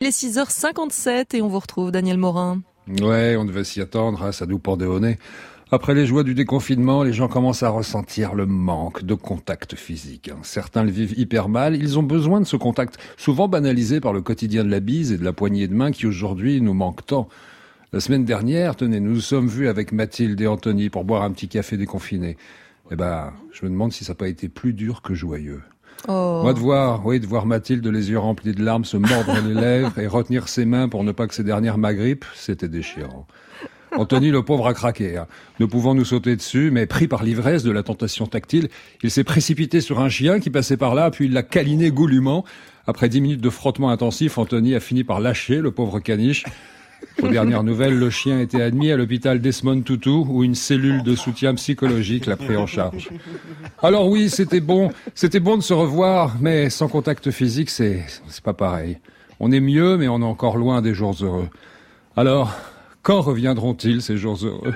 Il est 6h57 et on vous retrouve, Daniel Morin. Ouais, on devait s'y attendre, hein, ça nous pendait au nez. Après les joies du déconfinement, les gens commencent à ressentir le manque de contact physique. Certains le vivent hyper mal, ils ont besoin de ce contact, souvent banalisé par le quotidien de la bise et de la poignée de main qui aujourd'hui nous manque tant. La semaine dernière, tenez, nous nous sommes vus avec Mathilde et Anthony pour boire un petit café déconfiné. Je me demande si ça n'a pas été plus dur que joyeux. Oh. Moi, de voir Mathilde les yeux remplis de larmes se mordre les lèvres et retenir ses mains pour ne pas que ces dernières m'agrippent, c'était déchirant. Anthony, le pauvre, a craqué. Ne pouvant nous sauter dessus, mais pris par l'ivresse de la tentation tactile, il s'est précipité sur un chien qui passait par là, puis il l'a câliné goulûment. Après 10 minutes de frottement intensif, Anthony a fini par lâcher le pauvre caniche. Aux dernières nouvelles, le chien était admis à l'hôpital Desmond Tutu, où une cellule de soutien psychologique l'a pris en charge. Alors oui, c'était bon de se revoir, mais sans contact physique, c'est pas pareil. On est mieux, mais on est encore loin des jours heureux. Alors, quand reviendront-ils, ces jours heureux?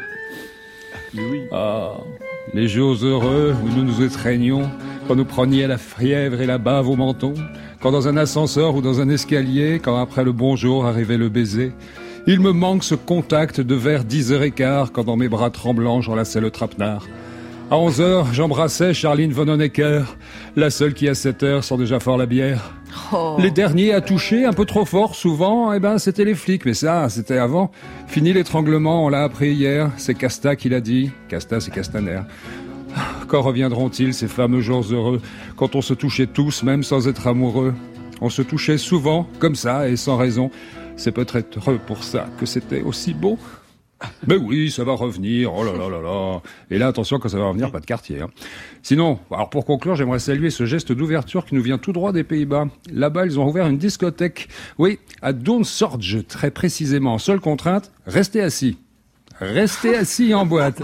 Ah, les jours heureux où nous nous étreignions, quand nous prenions la fièvre et la bave au menton, quand dans un ascenseur ou dans un escalier, quand après le bonjour arrivait le baiser. Il me manque ce contact de vers 10h15, quand dans mes bras tremblants j'enlaçais le trapenard. À 11h, j'embrassais Charline von Honecker, la seule qui à 7h sent déjà fort la bière. Oh. Les derniers à toucher un peu trop fort, souvent, c'était les flics, mais ça, c'était avant. Fini l'étranglement, on l'a appris hier, c'est Casta qui l'a dit. Casta, c'est Castaner. Quand reviendront-ils, ces fameux jours heureux, quand on se touchait tous, même sans être amoureux? On se touchait souvent, comme ça, et sans raison. C'est peut-être pour ça que c'était aussi beau. Mais oui, ça va revenir, oh là là là là. Et là, attention, quand ça va revenir, pas de quartier. Sinon, alors pour conclure, j'aimerais saluer ce geste d'ouverture qui nous vient tout droit des Pays-Bas. Là-bas, ils ont ouvert une discothèque. Oui, à Doornsorge, très précisément. Seule contrainte, restez assis. Restez assis en boîte.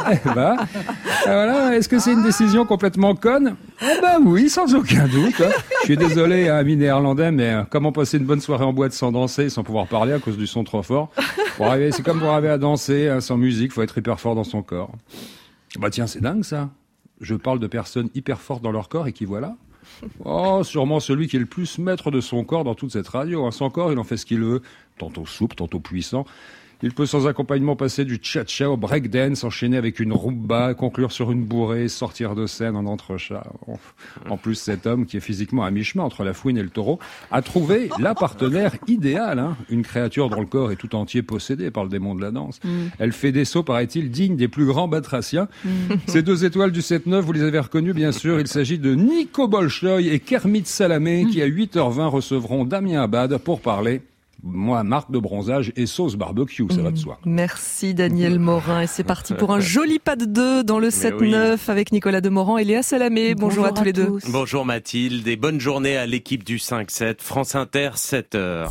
Voilà. Est-ce que c'est une décision complètement conne? Oui, sans aucun doute. Je suis désolé, ami néerlandais, mais comment passer une bonne soirée en boîte sans danser, sans pouvoir parler à cause du son trop fort? C'est comme pour arriver à danser sans musique, faut être hyper fort dans son corps. Tiens, c'est dingue ça. Je parle de personnes hyper fortes dans leur corps et qui voilà. Oh, sûrement celui qui est le plus maître de son corps dans toute cette radio. Son corps, il en fait ce qu'il veut, tantôt souple, tantôt puissant. Il peut sans accompagnement passer du cha-cha au breakdance, enchaîner avec une rumba, conclure sur une bourrée, sortir de scène en entrechat. En plus, cet homme, qui est physiquement à mi-chemin entre la fouine et le taureau, a trouvé la partenaire idéale. Une créature dont le corps est tout entier possédé par le démon de la danse. Elle fait des sauts, paraît-il, dignes des plus grands batraciens. Ces deux étoiles du 7-9, vous les avez reconnues, bien sûr. Il s'agit de Nico Bolchoï et Kermit Salamé, qui à 8h20 recevront Damien Abad pour parler... marque de bronzage et sauce barbecue, ça va de soi. Merci Daniel Morin. Et c'est parti pour un joli pas de deux dans le 7-9 avec Nicolas Demorand et Léa Salamé. Bonjour à tous les deux. Bonjour Mathilde et bonne journée à l'équipe du 5-7. France Inter, 7h.